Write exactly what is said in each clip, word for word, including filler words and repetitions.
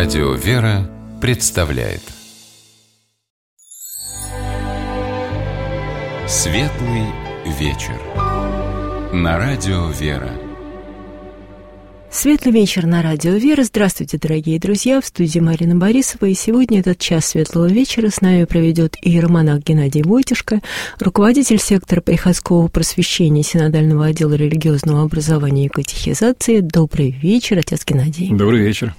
Радио «Вера» представляет Светлый вечер на Радио «Вера». Светлый вечер на Радио «Вера». Здравствуйте, дорогие друзья, в студии Марина Борисова. И сегодня этот час светлого вечера с нами проведет иеромонах Геннадий Войтишко, руководитель сектора приходского просвещения Синодального отдела религиозного образования и катехизации. Добрый вечер, отец Геннадий. Добрый вечер.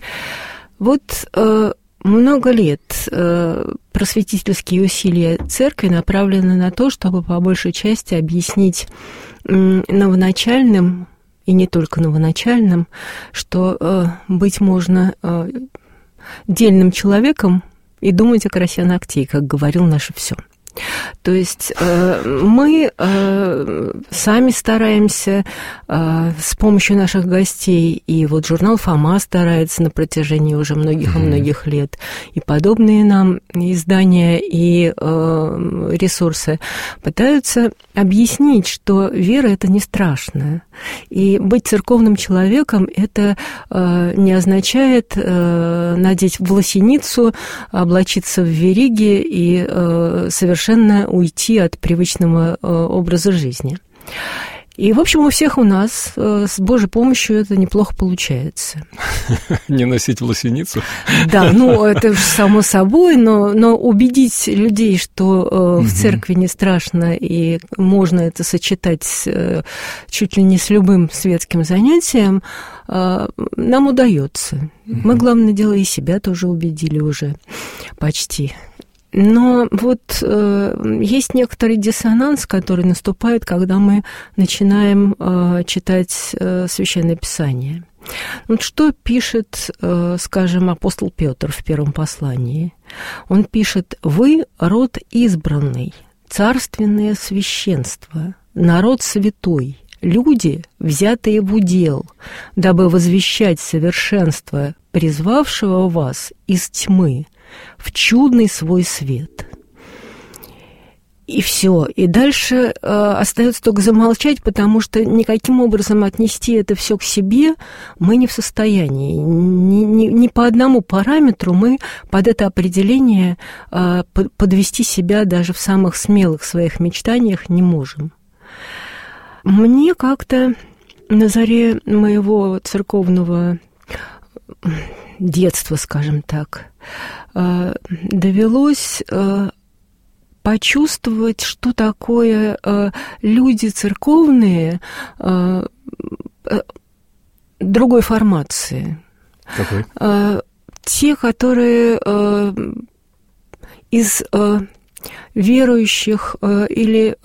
Вот э, много лет э, просветительские усилия церкви направлены на то, чтобы по большей части объяснить э, новоначальным, и не только новоначальным, что э, быть можно э, дельным человеком и думать о красе ногтей, как говорил наше всё. То есть э, мы э, сами стараемся э, с помощью наших гостей, и вот журнал «Фома» старается на протяжении уже многих и многих лет, и подобные нам издания и э, ресурсы пытаются объяснить, что вера – это не страшно, и быть церковным человеком – это э, не означает э, надеть власеницу, облачиться в вериги и э, совершенно уйти от привычного э, образа жизни. И, в общем, у всех у нас э, с Божьей помощью это неплохо получается. Не носить власеницу? Да, ну, это же само собой, но, но убедить людей, что э, в церкви не страшно и можно это сочетать э, чуть ли не с любым светским занятием, э, нам удается. Мы, главное дело, и себя тоже убедили уже почти. Но вот э, есть некоторый диссонанс, который наступает, когда мы начинаем э, читать э, Священное Писание. Вот что пишет, э, скажем, апостол Петр в первом послании? Он пишет: «Вы род избранный, царственное священство, народ святой, люди, взятые в удел, дабы возвещать совершенство призвавшего вас из тьмы в чудный свой свет». И все. И дальше э, остается только замолчать, потому что никаким образом отнести это все к себе мы не в состоянии. Ни, ни, ни по одному параметру мы под это определение э, подвести себя даже в самых смелых своих мечтаниях не можем. Мне как-то на заре моего церковного детства, скажем так, довелось почувствовать, что такое люди церковные другой формации. Какой? Те, которые из верующих или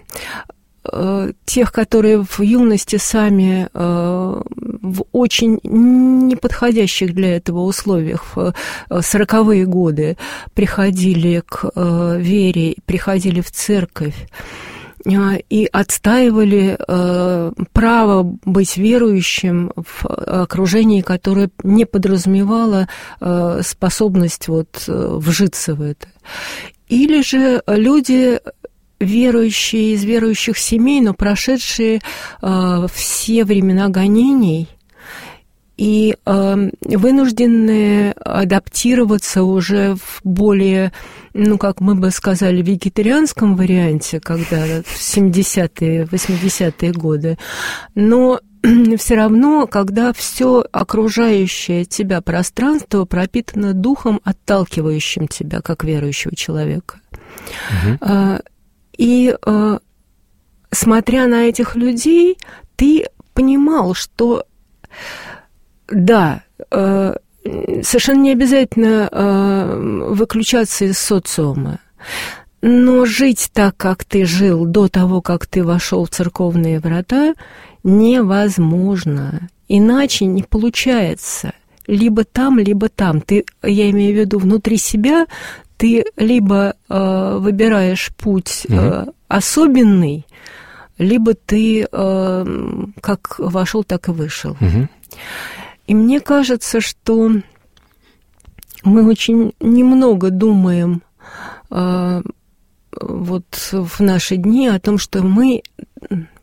тех, которые в юности сами э, в очень неподходящих для этого условиях в сороковые годы приходили к э, вере, приходили в церковь э, и отстаивали э, право быть верующим в окружении, которое не подразумевало э, способность вот, э, вжиться в это. Или же люди, верующие из верующих семей, но прошедшие э, все времена гонений и э, вынужденные адаптироваться уже в более, ну, как мы бы сказали, вегетарианском варианте, когда в семидесятые, восьмидесятые годы, но все равно, когда все окружающее тебя пространство пропитано духом, отталкивающим тебя, как верующего человека. Угу. И, э, смотря на этих людей, ты понимал, что, да, э, совершенно не обязательно э, выключаться из социума, но жить так, как ты жил до того, как ты вошел в церковные врата, невозможно. Иначе не получается. Либо там, либо там. Ты, я имею в виду, внутри себя ты либо э, выбираешь путь э, угу. особенный, либо ты э, как вошел, так и вышел. Угу. И мне кажется, что мы очень немного думаем э, вот в наши дни о том, что мы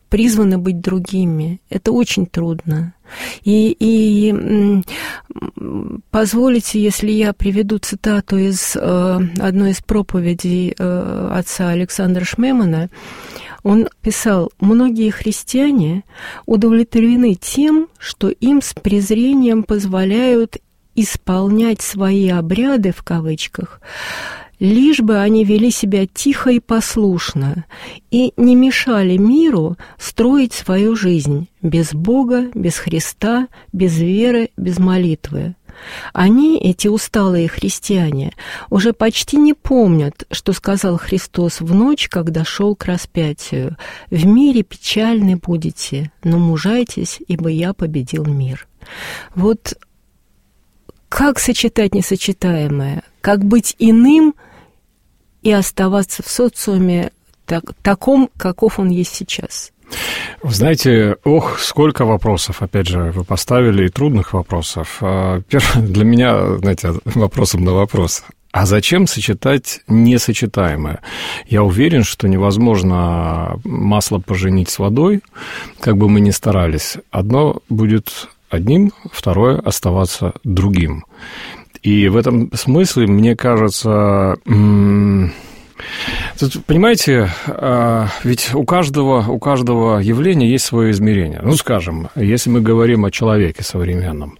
призваны быть другими. Это очень трудно. И, и позволите, если я приведу цитату из э, одной из проповедей э, отца Александра Шмемана. Он писал: «Многие христиане удовлетворены тем, что им с презрением позволяют исполнять свои обряды, в кавычках, лишь бы они вели себя тихо и послушно и не мешали миру строить свою жизнь без Бога, без Христа, без веры, без молитвы. Они, эти усталые христиане, уже почти не помнят, что сказал Христос в ночь, когда шел к распятию: «В мире печальны будете, но мужайтесь, ибо я победил мир». Вот как сочетать несочетаемое? Как быть иным и оставаться в социуме так, таком, каков он есть сейчас? Вы знаете, ох, сколько вопросов, опять же, вы поставили, и трудных вопросов. Первое, для меня, знаете, вопросом на вопрос. А зачем сочетать несочетаемое? Я уверен, что невозможно масло поженить с водой, как бы мы ни старались. Одно будет одним, второе оставаться другим. И в этом смысле, мне кажется... М- Тут, понимаете, ведь у каждого, у каждого явления есть свое измерение. Ну, скажем, если мы говорим о человеке современном,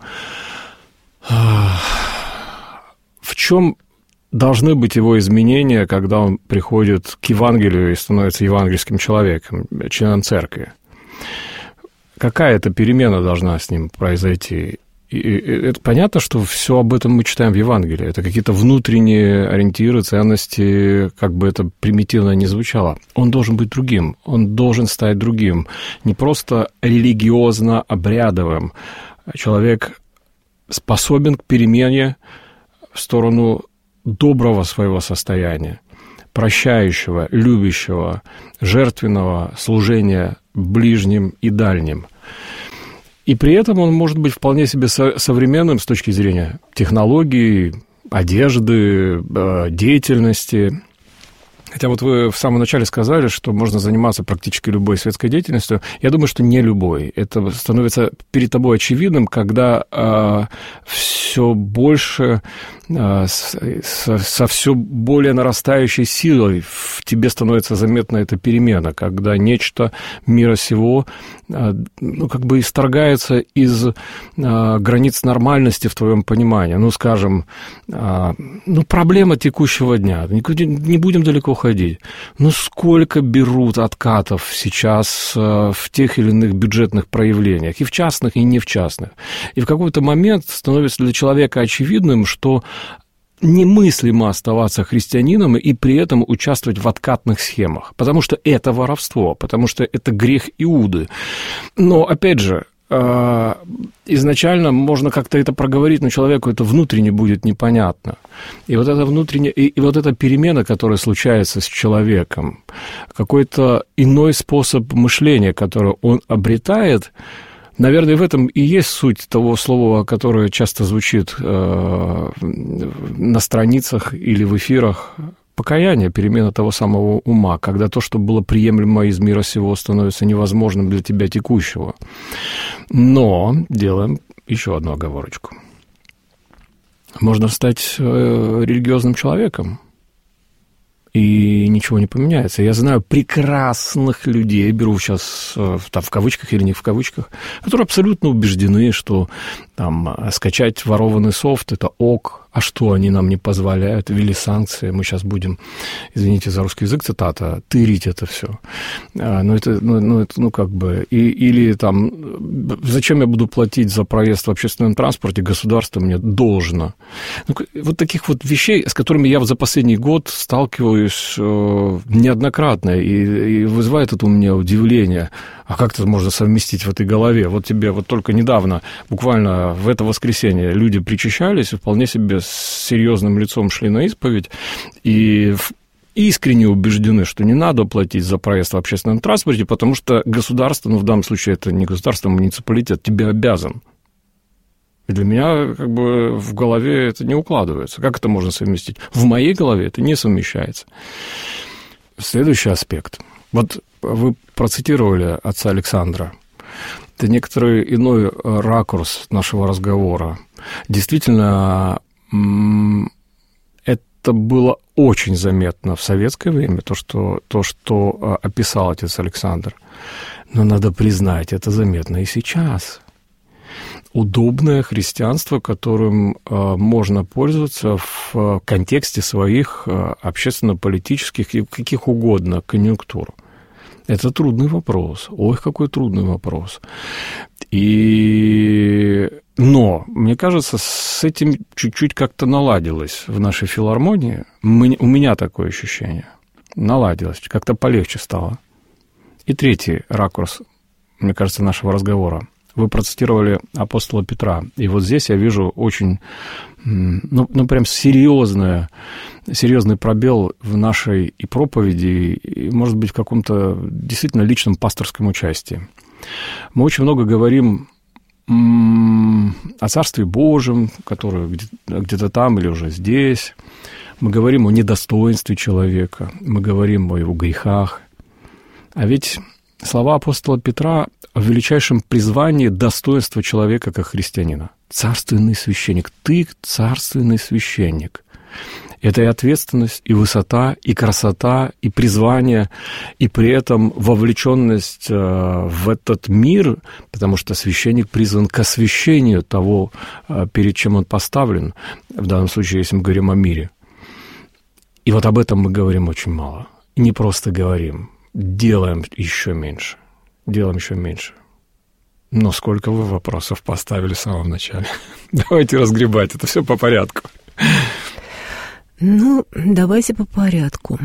в чем должны быть его изменения, когда он приходит к Евангелию и становится евангельским человеком, членом церкви? Какая эта перемена должна с ним произойти? И это понятно, что все об этом мы читаем в Евангелии. Это какие-то внутренние ориентиры, ценности, как бы это примитивно ни звучало. Он должен быть другим, он должен стать другим. Не просто религиозно-обрядовым. Человек способен к перемене в сторону доброго своего состояния, прощающего, любящего, жертвенного служения ближним и дальним. И при этом он может быть вполне себе современным с точки зрения технологий, одежды, деятельности. Хотя вот вы в самом начале сказали, что можно заниматься практически любой светской деятельностью. Я думаю, что не любой. Это становится перед тобой очевидным, когда э, все больше, э, со, со все более нарастающей силой в тебе становится заметна эта перемена, когда нечто мира сего э, ну, как бы исторгается из э, границ нормальности в твоем понимании. Ну, скажем, э, ну, проблема текущего дня. Не будем далеко ходить. Ну, сколько берут откатов сейчас в тех или иных бюджетных проявлениях, и в частных, и не в частных. И в какой-то момент становится для человека очевидным, что немыслимо оставаться христианином и при этом участвовать в откатных схемах, потому что это воровство, потому что это грех Иуды. Но, опять же, изначально можно как-то это проговорить, но человеку это внутренне будет непонятно. И вот эта внутренняя, и, и вот эта перемена, которая случается с человеком, какой-то иной способ мышления, который он обретает, наверное, в этом и есть суть того слова, которое часто звучит э, на страницах или в эфирах. Покаяние, перемена того самого ума, когда то, что было приемлемо из мира сего, становится невозможным для тебя текущего. Но делаем еще одну оговорочку. Можно стать религиозным человеком, и ничего не поменяется. Я знаю прекрасных людей, беру сейчас там, в кавычках или не в кавычках, которые абсолютно убеждены, что там, скачать ворованный софт – это ок, а что они нам не позволяют, ввели санкции, мы сейчас будем, извините за русский язык, цитата, тырить это все. Ну, это, ну, ну, это, ну как бы, и, или там, зачем я буду платить за проезд в общественном транспорте, государство мне должно. Ну, вот таких вот вещей, с которыми я за последний год сталкиваюсь неоднократно, и, и вызывает это у меня удивление. А как это можно совместить в этой голове? Вот тебе вот только недавно, буквально в это воскресенье, люди причащались, вполне себе с серьезным лицом шли на исповедь, и искренне убеждены, что не надо платить за проезд в общественном транспорте, потому что государство, ну, в данном случае это не государство, а муниципалитет, тебе обязан. И для меня как бы в голове это не укладывается. Как это можно совместить? В моей голове это не совмещается. Следующий аспект. Вот вы процитировали отца Александра. Это некоторый иной ракурс нашего разговора. Действительно, это было очень заметно в советское время, то, что, то, что описал отец Александр. Но надо признать, это заметно и сейчас. Удобное христианство, которым можно пользоваться в контексте своих общественно-политических и каких угодно конъюнктур. Это трудный вопрос. Ой, какой трудный вопрос. И... Но, мне кажется, с этим чуть-чуть как-то наладилось в нашей филармонии. Мы... У меня такое ощущение. Наладилось, как-то полегче стало. И третий ракурс, мне кажется, нашего разговора. Вы процитировали апостола Петра. И вот здесь я вижу очень, ну, ну прям серьезное, серьезный пробел в нашей и проповеди, и, может быть, в каком-то действительно личном пасторском участии. Мы очень много говорим о Царстве Божьем, которое где-то там или уже здесь. Мы говорим о недостоинстве человека, мы говорим о его грехах. А ведь слова апостола Петра о величайшем призвании достоинства человека как христианина. Царственный священник. Ты царственный священник. Это и ответственность, и высота, и красота, и призвание, и при этом вовлеченность в этот мир, потому что священник призван к освящению того, перед чем он поставлен, в данном случае, если мы говорим о мире. И вот об этом мы говорим очень мало. И не просто говорим, делаем еще меньше. Делаем еще меньше. Но сколько вы вопросов поставили в самом начале? Давайте разгребать, это все по порядку. Ну, давайте по порядку.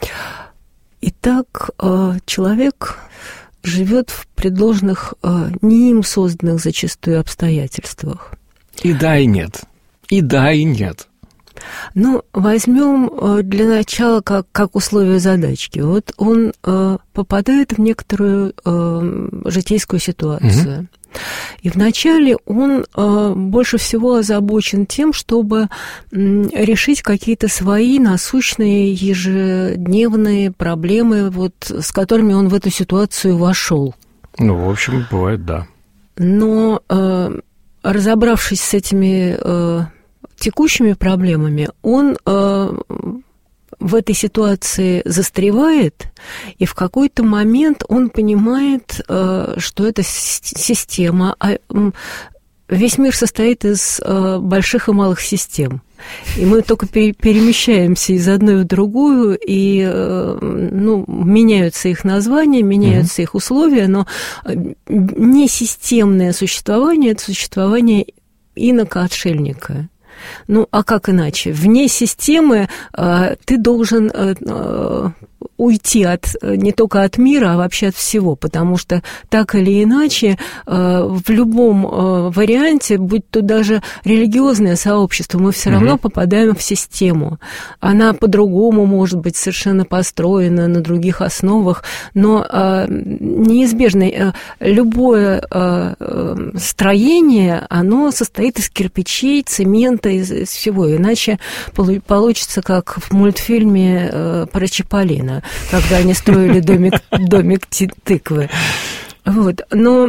Итак, человек живет в предложенных, не им созданных зачастую обстоятельствах. И да, и нет. И да, и нет. Ну, возьмем для начала как, как условие задачки. Вот он э, попадает в некоторую э, житейскую ситуацию. Угу. И вначале он э, больше всего озабочен тем, чтобы э, решить какие-то свои насущные ежедневные проблемы, вот, с которыми он в эту ситуацию вошел. Ну, в общем, бывает, да. Но э, разобравшись с этими э, текущими проблемами, он э, в этой ситуации застревает, и в какой-то момент он понимает, э, что это система. А, э, весь мир состоит из э, больших и малых систем. И мы только пере- перемещаемся из одной в другую, и э, ну, меняются их названия, меняются mm-hmm. их условия, но не системное существование – это существование инока-отшельника. Ну, а как иначе? Вне системы э, ты должен э, уйти от, не только от мира, а вообще от всего, потому что так или иначе э, в любом э, варианте, будь то даже религиозное сообщество, мы все равно mm-hmm. попадаем в систему. Она по-другому может быть совершенно построена на других основах, но э, неизбежно э, любое э, строение, оно состоит из кирпичей, цемента, из, из всего, иначе получится как в мультфильме э, про Чиполлино, когда они строили домик, домик тыквы. Вот. Но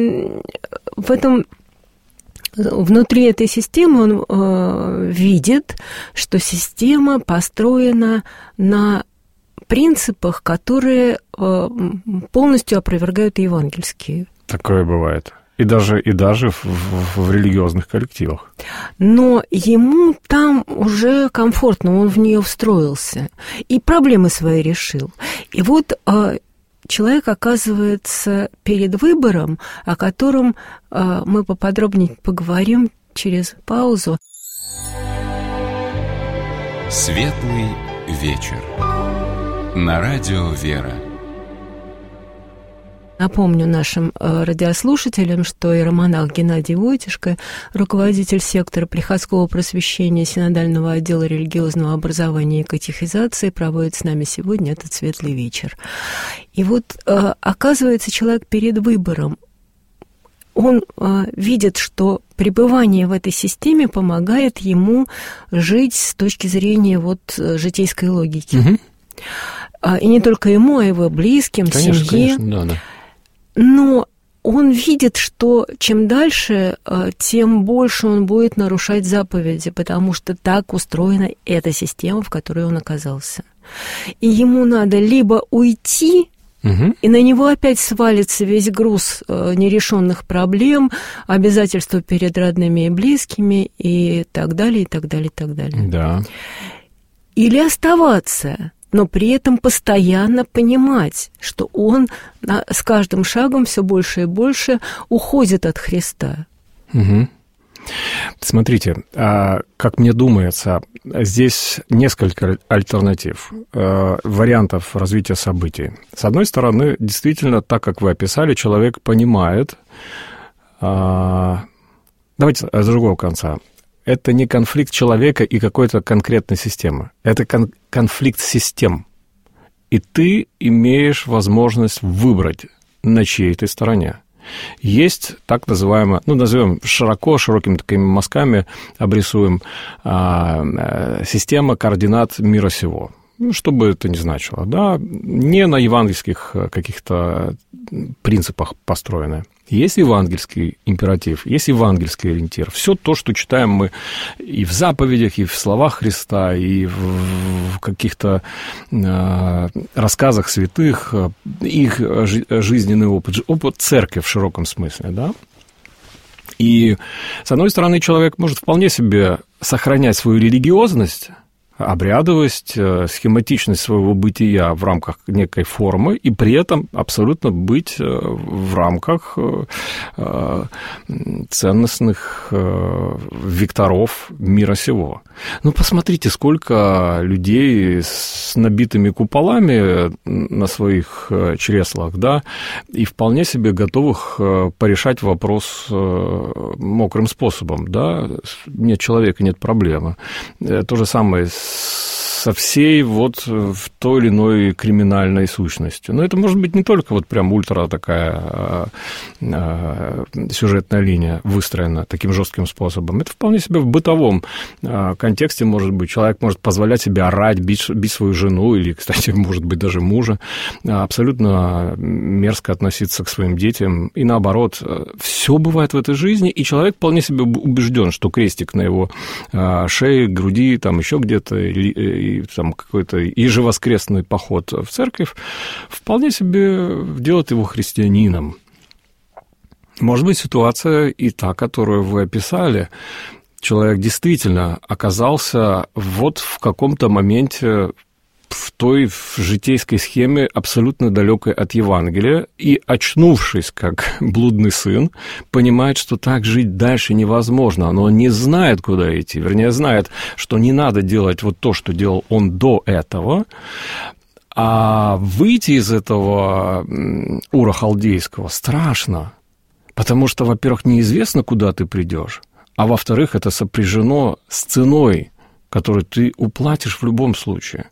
в этом, внутри этой системы он э, видит, что система построена на принципах, которые э, полностью опровергают евангельские. Такое бывает. И даже, и даже в, в, в религиозных коллективах. Но ему там уже комфортно, он в нее встроился. И проблемы свои решил. И вот э, человек оказывается перед выбором, о котором э, мы поподробнее поговорим через паузу. Светлый вечер. На радио «Вера». Напомню нашим радиослушателям, что иеромонах Геннадий Войтишко, руководитель сектора приходского просвещения Синодального отдела религиозного образования и катехизации, проводит с нами сегодня этот светлый вечер. И вот оказывается человек перед выбором. Он видит, что пребывание в этой системе помогает ему жить с точки зрения вот житейской логики. Угу. И не только ему, а его близким, конечно, семье. Конечно, да, да. Но он видит, что чем дальше, тем больше он будет нарушать заповеди, потому что так устроена эта система, в которой он оказался. И ему надо либо уйти, угу. и на него опять свалится весь груз нерешенных проблем, обязательства перед родными и близкими, и так далее, и так далее, и так далее. Да. Или оставаться, но при этом постоянно понимать, что он с каждым шагом все больше и больше уходит от Христа. Угу. Смотрите, как мне думается, здесь несколько альтернатив, вариантов развития событий. С одной стороны, действительно, так как вы описали, человек понимает... Давайте с другого конца. Это не конфликт человека и какой-то конкретной системы. Это кон- конфликт систем. И ты имеешь возможность выбрать, на чьей ты стороне. Есть так называемая, ну, назовем широко, широкими такими мазками обрисуем а, система координат мира сего. Ну, что бы это ни значило, да, не на евангельских каких-то принципах построенная. Есть евангельский императив, есть евангельский ориентир. Все то, что читаем мы и в заповедях, и в словах Христа, и в каких-то э, рассказах святых, их жизненный опыт, опыт церкви в широком смысле, да. И, с одной стороны, человек может вполне себе сохранять свою религиозность, обрядовость, схематичность своего бытия в рамках некой формы и при этом абсолютно быть в рамках ценностных векторов мира сего. Ну, посмотрите, сколько людей с набитыми куполами на своих чреслах, да, и вполне себе готовых порешать вопрос мокрым способом, да, нет человека, нет проблемы. То же самое со всей вот в той или иной криминальной сущностью. Но это может быть не только вот прям ультра такая а, а, сюжетная линия выстроена таким жестким способом. Это вполне себе в бытовом а, контексте может быть. Человек может позволять себе орать, бить, бить свою жену или, кстати, может быть, даже мужа, а, абсолютно мерзко относиться к своим детям. И наоборот, все бывает в этой жизни, и человек вполне себе убежден, что крестик на его а, шее, груди, там еще где-то, или, и там какой-то ежевоскресный поход в церковь вполне себе делает его христианином. Может быть, ситуация и та, которую вы описали. Человек действительно оказался вот в каком-то моменте в той в житейской схеме абсолютно далекой от Евангелия, и, очнувшись как блудный сын, понимает, что так жить дальше невозможно, но он не знает, куда идти, вернее, знает, что не надо делать вот то, что делал он до этого, а выйти из этого Ура Халдейского страшно, потому что, во-первых, неизвестно, куда ты придешь, а во-вторых, это сопряжено с ценой, который ты уплатишь в любом случае.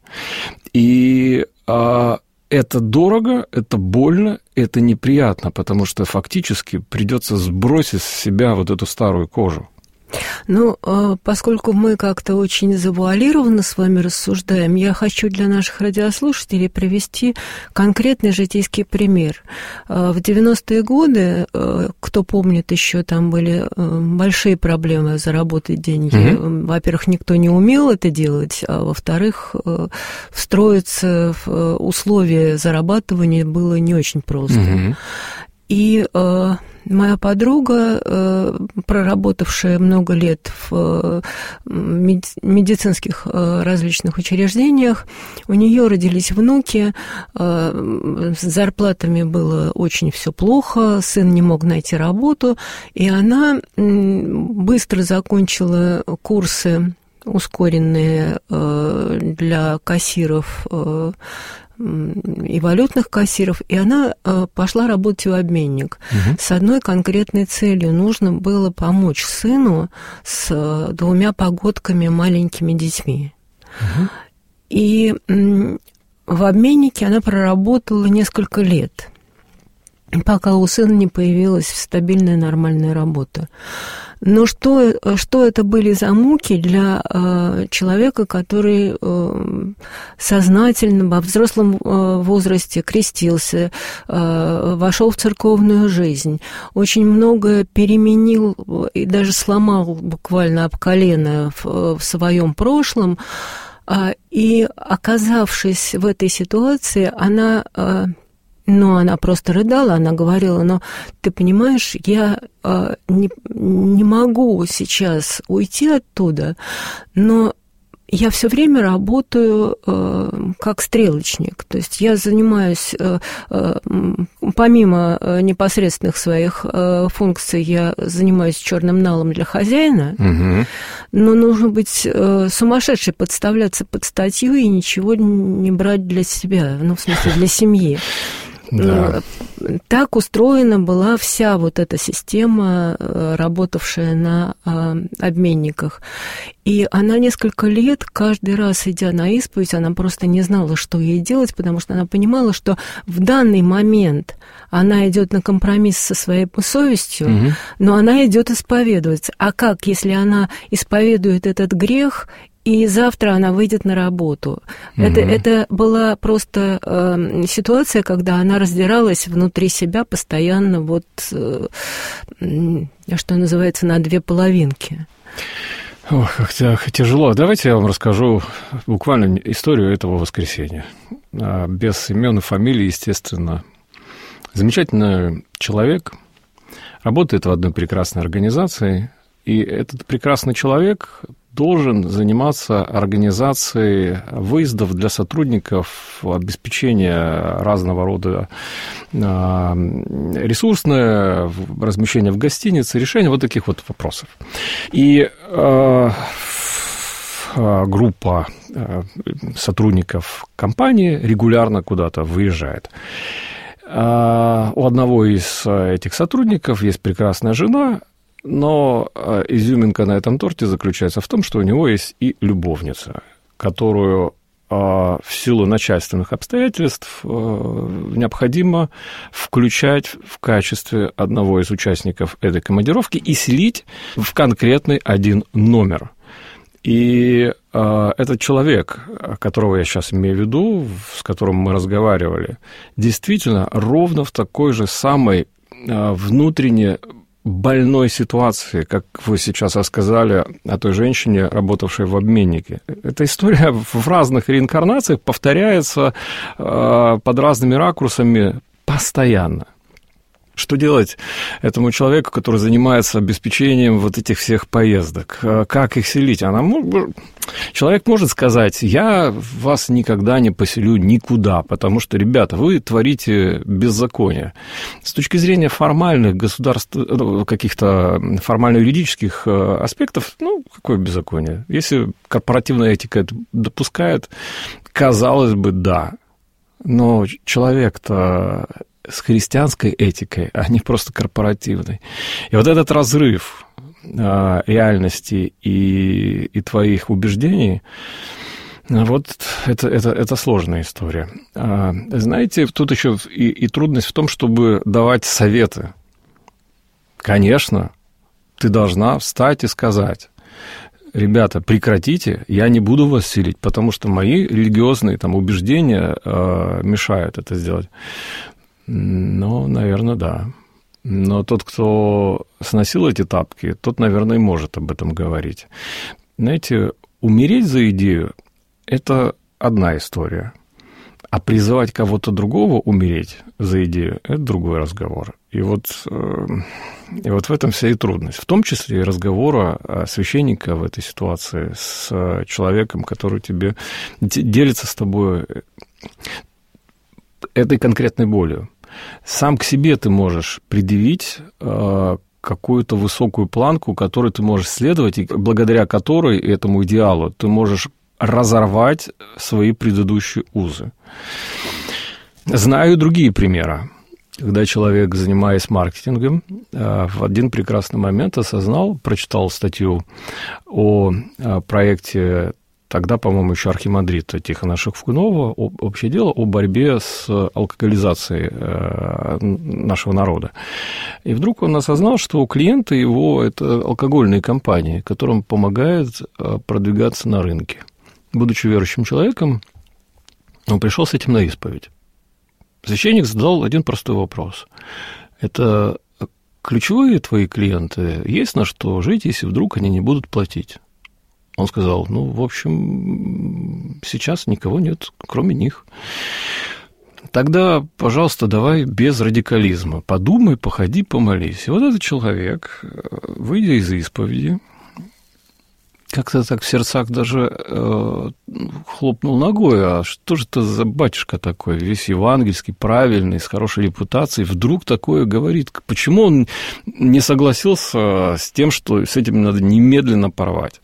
И а, это дорого, это больно, это неприятно, потому что фактически придется сбросить с себя вот эту старую кожу. Ну, поскольку мы как-то очень завуалированно с вами рассуждаем, я хочу для наших радиослушателей привести конкретный житейский пример. В девяностые годы, кто помнит, еще там были большие проблемы заработать деньги. Mm-hmm. Во-первых, никто не умел это делать, а во-вторых, встроиться в условия зарабатывания было не очень просто. Mm-hmm. И э, моя подруга, э, проработавшая много лет в э, медицинских э, различных учреждениях, у нее родились внуки, э, с зарплатами было очень все плохо, сын не мог найти работу, и она э, быстро закончила курсы ускоренные э, для кассиров э, и валютных кассиров, и она пошла работать в обменник. Угу. С одной конкретной целью: нужно было помочь сыну с двумя погодками, маленькими детьми. Угу. И в обменнике она проработала несколько лет. пока у сына не появилась стабильная нормальная работа. Но что, что это были за муки для э, человека, который э, сознательно во взрослом э, возрасте крестился, э, вошел в церковную жизнь, очень многое переменил и даже сломал буквально об колено в, в своем прошлом, э, и, оказавшись в этой ситуации, она... Э, Но она просто рыдала, она говорила, но ты понимаешь, я э, не, не могу сейчас уйти оттуда, но я все время работаю э, как стрелочник. То есть я занимаюсь, э, э, помимо непосредственных своих э, функций, я занимаюсь черным налом для хозяина, угу. Но нужно быть э, сумасшедшей, подставляться под статью и ничего не брать для себя, ну, в смысле, для семьи. Да. Так устроена была вся вот эта система, работавшая на обменниках. И она несколько лет, каждый раз идя на исповедь, она просто не знала, что ей делать, потому что она понимала, что в данный момент она идет на компромисс со своей совестью, угу. Но она идет исповедоваться. А как, если она исповедует этот грех, и завтра она выйдет на работу? Угу. Это, это была просто э, ситуация, когда она раздиралась внутри себя постоянно, вот, э, что называется, на две половинки. Ох, как тяжело. Давайте я вам расскажу буквально историю этого воскресенья. Без имен и фамилий, естественно. Замечательный человек, работает в одной прекрасной организации, и этот прекрасный человек должен заниматься организацией выездов для сотрудников, обеспечения разного рода ресурсное, размещение в гостинице, решение вот таких вот вопросов. И э, группа сотрудников компании регулярно куда-то выезжает. У одного из этих сотрудников есть прекрасная жена, но изюминка на этом торте заключается в том, что у него есть и любовница, которую в силу начальственных обстоятельств необходимо включать в качестве одного из участников этой командировки и селить в конкретный один номер. И этот человек, которого я сейчас имею в виду, с которым мы разговаривали, действительно ровно в такой же самой внутренне больной ситуации, как вы сейчас рассказали о той женщине, работавшей в обменнике. Эта история в разных реинкарнациях повторяется под разными ракурсами постоянно. Что делать этому человеку, который занимается обеспечением вот этих всех поездок? Как их селить? Она, человек может сказать: я вас никогда не поселю никуда, потому что, ребята, вы творите беззаконие. С точки зрения формальных государств, каких-то формально-юридических аспектов, ну, какое беззаконие? Если корпоративная этика это допускает, казалось бы, да. Но человек-то с христианской этикой, а не просто корпоративной. И вот этот разрыв э, реальности и, и твоих убеждений, вот это, это, это сложная история. А, знаете, тут еще и, и трудность в том, чтобы давать советы. Конечно, ты должна встать и сказать: ребята, прекратите, я не буду вас селить, потому что мои религиозные там убеждения э, мешают это сделать. Ну, наверное, да. Но тот, кто сносил эти тапки, тот, наверное, и может об этом говорить. Знаете, умереть за идею – это одна история. А призывать кого-то другого умереть за идею – это другой разговор. И вот, и вот в этом вся и трудность. В том числе и разговора священника в этой ситуации с человеком, который тебе делится с тобой этой конкретной болью. Сам к себе ты можешь предъявить э, какую-то высокую планку, которой ты можешь следовать, и благодаря которой, этому идеалу, ты можешь разорвать свои предыдущие узы. Знаю другие примеры, когда человек, занимаясь маркетингом, э, в один прекрасный момент осознал, прочитал статью о э, проекте тогда, по-моему, еще архимандрита Тихона Шевкунова, «Общее дело о борьбе с алкоголизацией нашего народа». И вдруг он осознал, что клиенты его – это алкогольные компании, которым помогают продвигаться на рынке. Будучи верующим человеком, он пришел с этим на исповедь. Священник задал один простой вопрос. Это ключевые твои клиенты, есть на что жить, если вдруг они не будут платить? Он сказал, ну, в общем, сейчас никого нет, кроме них. Тогда, пожалуйста, давай без радикализма. Подумай, походи, помолись. И вот этот человек, выйдя из исповеди, как-то так в сердцах даже э, хлопнул ногой, а что же это за батюшка такой, весь евангельский, правильный, с хорошей репутацией, вдруг такое говорит? Почему он не согласился с тем, что с этим надо немедленно порвать?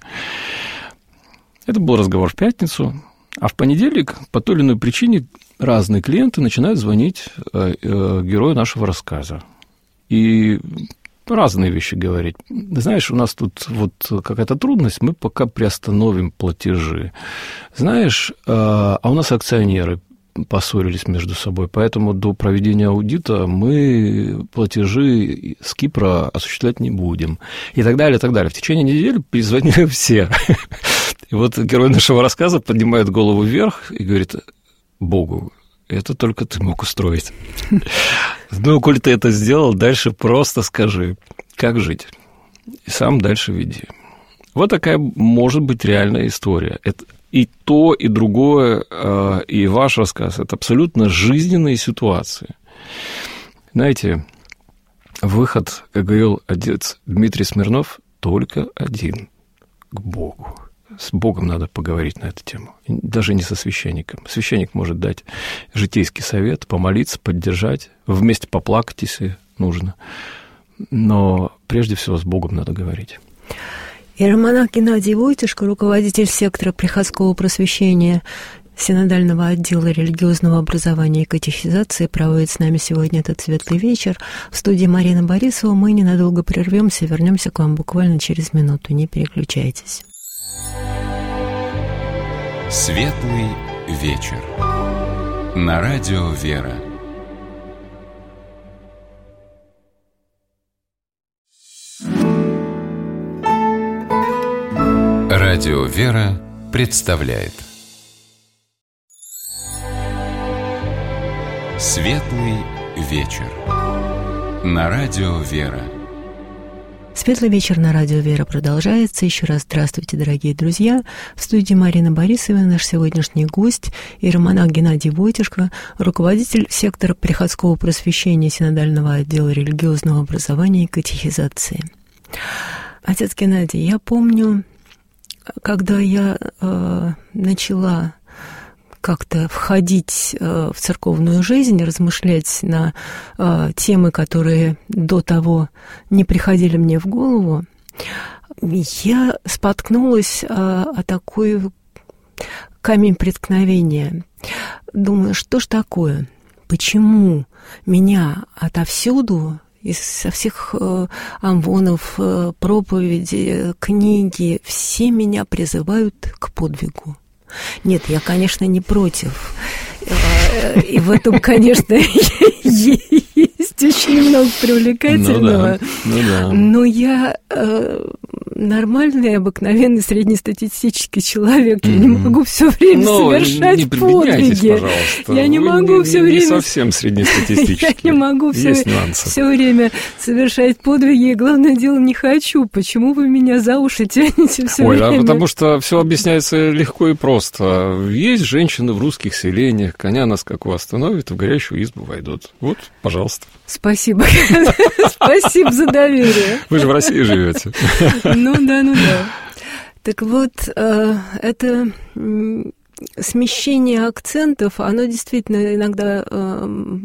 Это был разговор в пятницу, а в понедельник по той или иной причине разные клиенты начинают звонить э, э, герою нашего рассказа. И разные вещи говорить. Знаешь, у нас тут вот какая-то трудность, мы пока приостановим платежи. Знаешь, а у нас акционеры поссорились между собой, поэтому до проведения аудита мы платежи с Кипра осуществлять не будем. И так далее, и так далее. В течение недели перезвонили все. И вот герой нашего рассказа поднимает голову вверх и говорит: Богу, это только ты мог устроить. Ну, коль ты это сделал, дальше просто скажи, как жить. И сам дальше веди. Вот такая может быть реальная история. Это и то, и другое, и ваш рассказ – это абсолютно жизненные ситуации. Знаете, выход, как говорил отец Дмитрий Смирнов, только один – к Богу. С Богом надо поговорить на эту тему, даже не со священником. Священник может дать житейский совет, помолиться, поддержать, вместе поплакать, если нужно. Но прежде всего с Богом надо говорить. Иеромонах Геннадий Войтишко, руководитель сектора приходского просвещения Синодального отдела религиозного образования и катехизации, проводит с нами сегодня этот светлый вечер. В студии Марина Борисова. Мы ненадолго прервемся, вернемся к вам буквально через минуту. Не переключайтесь. Светлый вечер. На радио «Вера». Радио «Вера» представляет Светлый вечер. На радио «Вера». Светлый вечер на радио «Вера» продолжается. Еще раз здравствуйте, дорогие друзья. В студии Марина Борисова, наш сегодняшний гость, иеромонах Геннадий Войтишко, руководитель сектора приходского просвещения Синодального отдела религиозного образования и катехизации. Отец Геннадий, я помню, когда я э, начала как-то входить э, в церковную жизнь, размышлять на э, темы, которые до того не приходили мне в голову, я споткнулась э, о такой камень преткновения. Думаю, что ж такое? Почему меня отовсюду, со всех э, амвонов, э, проповеди, книги, все меня призывают к подвигу? Нет, я, конечно, не против. И в этом, конечно, есть очень много привлекательного. Ну да, ну да. Но я нормальный, обыкновенный, среднестатистический человек. Я не могу все время Но совершать не подвиги. Пожалуйста. Я не Вы могу не, все не время... Не совсем среднестатистический. Я не могу все, все время совершать подвиги. И главное дело, не хочу. Почему вы меня за уши тянете все Ой, время? Ой, а потому что все объясняется легко и просто. Есть женщины в русских селениях, коня на скаку остановят, в горящую избу войдут. Вот, пожалуйста. Спасибо. Спасибо за доверие. Вы же в России живете. Ну да, ну да. Так вот, это смещение акцентов, оно действительно иногда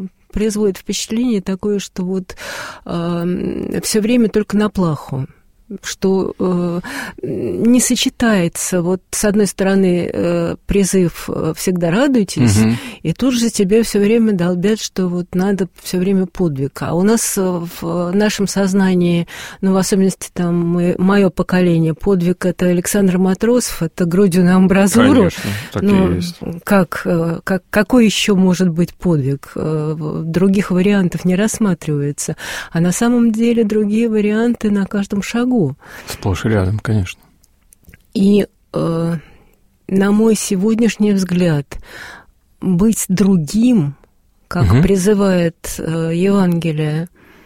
производит впечатление такое, что вот все время только на плаху. что э, не сочетается, вот с одной стороны э, призыв «всегда радуйтесь», угу. и тут же тебе все время долбят, что вот надо все время подвиг. А у нас в нашем сознании, ну, в особенности там мы, мое поколение, подвиг — это Александр Матросов, это грудью на амбразуру. Конечно, так ну, и есть. Как, как, какой еще может быть подвиг? Других вариантов не рассматривается. А на самом деле другие варианты на каждом шагу. Сплошь и рядом, конечно. И, э, на мой сегодняшний взгляд, быть другим, как угу. призывает э, Евангелие,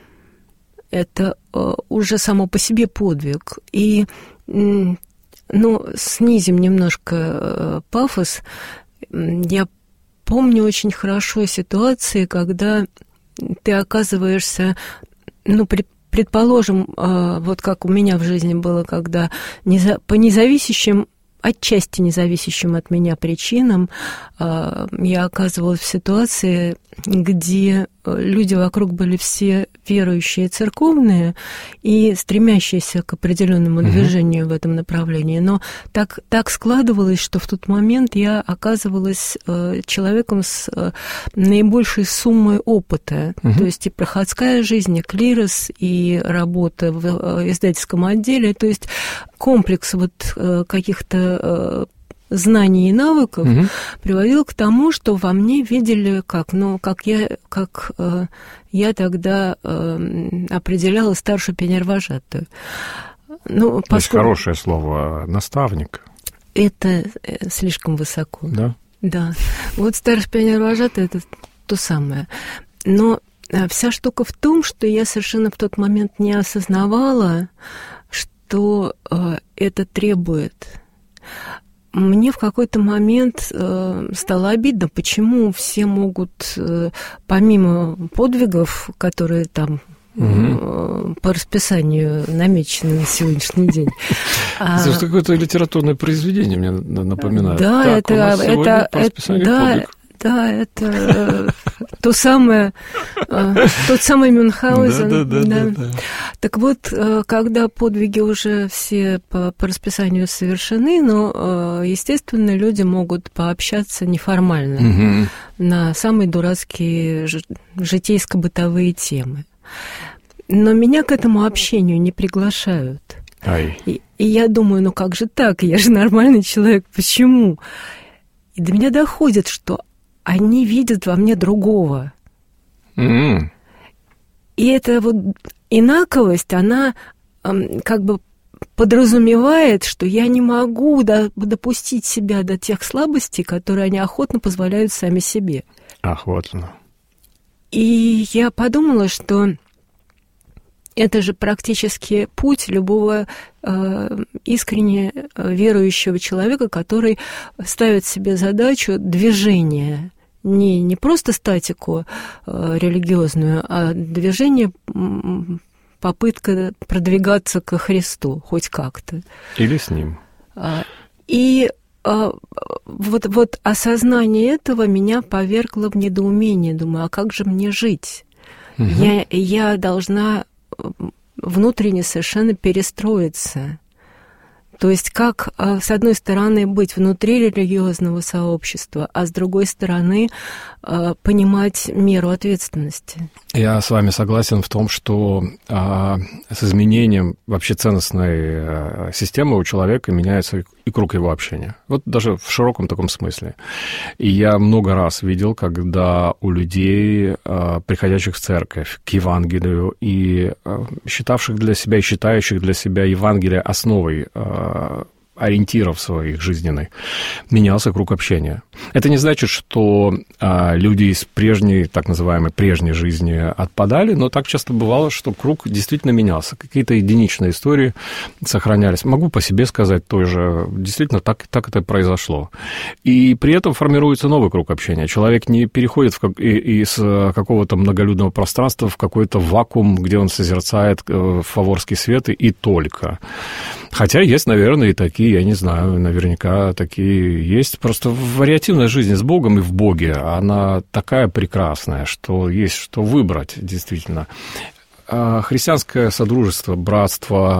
это э, уже само по себе подвиг. И, э, ну, снизим немножко э, пафос. Я помню очень хорошо ситуации, когда ты оказываешься, ну, при, предположим, э, вот как у меня в жизни было, когда неза, по независящим, отчасти независящим от меня причинам э, я оказывалась в ситуации, где люди вокруг были все верующие, церковные и стремящиеся к определенному mm-hmm. движению в этом направлении. Но так, так складывалось, что в тот момент я оказывалась э, человеком с э, наибольшей суммой опыта. Mm-hmm. То есть и проходская жизнь, и клирос, и работа в э, издательском отделе. То есть комплекс вот э, каких-то э, знаний и навыков угу. приводил к тому, что во мне видели как, ну, как я, как э, я тогда э, определяла старшую пионервожатую. Ну, поскольку... Есть хорошее слово «наставник». Это слишком высоко. Да? Да. Вот старший пионервожатый — это то самое. Но вся штука в том, что я совершенно в тот момент не осознавала, что э, это требует. Мне в какой-то момент э, стало обидно, почему все могут, э, помимо подвигов, которые там угу. э, по расписанию намечены на сегодняшний день. Это же какое-то литературное произведение, мне напоминает. Да, так, это... это, это да, да, это то самое, тот самый Мюнхгаузен. Да, да, да, да, да. Так вот, когда подвиги уже все по, по расписанию совершены, но, естественно, люди могут пообщаться неформально угу. на самые дурацкие житейско-бытовые темы. Но меня к этому общению не приглашают. Ай. И, и я думаю, ну как же так? Я же нормальный человек, почему? И до меня доходит, что они видят во мне другого. Mm. И эта вот инаковость, она эм, как бы подразумевает, что я не могу до, допустить себя до тех слабостей, которые они охотно позволяют сами себе. Ах, вот оно. И я подумала, что это же практически путь любого э, искренне верующего человека, который ставит себе задачу движения. Не, не просто статику э, религиозную, а движение, попытка продвигаться ко Христу хоть как-то. Или с Ним. И э, вот, вот осознание этого меня повергло в недоумение. Думаю, а как же мне жить? Угу. Я, я должна внутренне совершенно перестроиться. То есть как, с одной стороны, быть внутри религиозного сообщества, а с другой стороны, понимать меру ответственности. Я с вами согласен в том, что а, с изменением вообще ценностной а, системы у человека меняется и круг его общения. Вот даже в широком таком смысле. И я много раз видел, когда у людей, а, приходящих в церковь, к Евангелию, и а, считавших для себя и считающих для себя Евангелие основой а, ориентиров своих жизненных, менялся круг общения. Это не значит, что а, люди из прежней, так называемой прежней жизни отпадали, но так часто бывало, что круг действительно менялся. Какие-то единичные истории сохранялись. Могу по себе сказать тоже. Действительно, так, так это произошло. И при этом формируется новый круг общения. Человек не переходит в как, из какого-то многолюдного пространства в какой-то вакуум, где он созерцает фаворский свет и, и только. Хотя есть, наверное, и такие, я не знаю, наверняка такие есть. Просто вариативная жизнь с Богом и в Боге, она такая прекрасная, что есть что выбрать, действительно. Христианское содружество, братство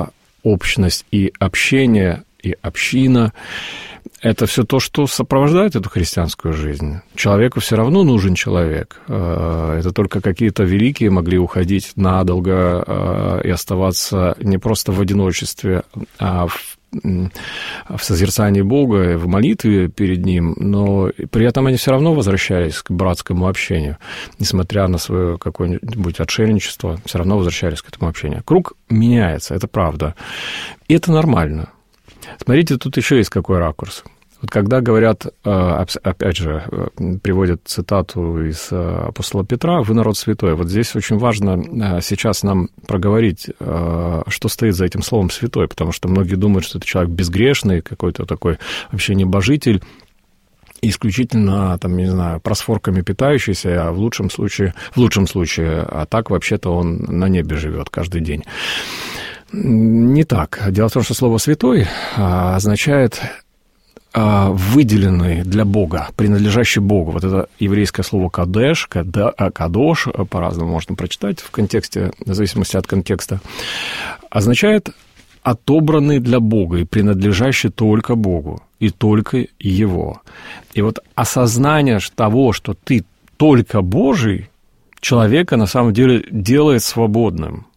общность и общение, и община – это все то, что сопровождает эту христианскую жизнь. Человеку все равно нужен человек. Это только какие-то великие могли уходить надолго и оставаться не просто в одиночестве, а в в созерцании Бога, в молитве перед Ним, но при этом они все равно возвращались к братскому общению, несмотря на свое какое-нибудь отшельничество, все равно возвращались к этому общению. Круг меняется, это правда, и это нормально. Смотрите, тут еще есть какой ракурс. Вот когда говорят, опять же, приводят цитату из апостола Петра: «Вы народ святой». Вот здесь очень важно сейчас нам проговорить, что стоит за этим словом «святой», потому что многие думают, что это человек безгрешный, какой-то такой вообще небожитель, исключительно, там, не знаю, просфорками питающийся, а в лучшем случае, в лучшем случае, а так вообще-то он на небе живет каждый день. Не так. Дело в том, что слово «святой» означает выделенный для Бога, принадлежащий Богу. Вот это еврейское слово «кадеш», «кадош», по-разному можно прочитать в контексте, в зависимости от контекста, означает отобранный для Бога и принадлежащий только Богу, и только Его. И вот осознание того, что ты только Божий, человека на самом деле делает свободным.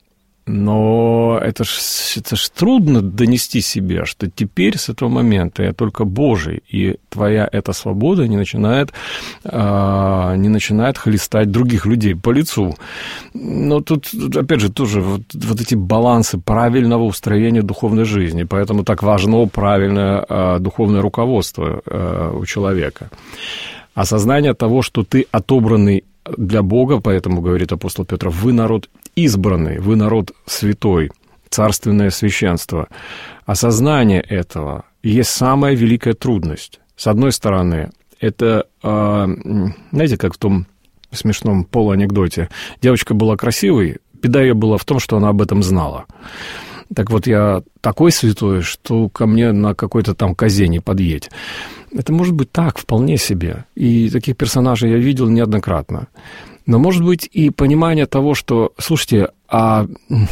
Но это ж, это ж трудно донести себе, что теперь с этого момента я только Божий, и твоя эта свобода не начинает, а, не начинает хлестать других людей по лицу. Но тут, опять же, тоже вот, вот эти балансы правильного устроения духовной жизни, поэтому так важно правильное а, духовное руководство а, у человека. Осознание того, что ты отобранный для Бога, поэтому, говорит апостол Петр, вы народ избранный, вы народ святой, царственное священство. Осознание этого есть самая великая трудность. С одной стороны, это, знаете, как в том смешном полуанекдоте, девочка была красивой, беда ее была в том, что она об этом знала. Так вот, я такой святой, что ко мне на какой-то там козе не подъедь. Это может быть так, вполне себе. И таких персонажей я видел неоднократно. Но может быть и понимание того, что, слушайте, а,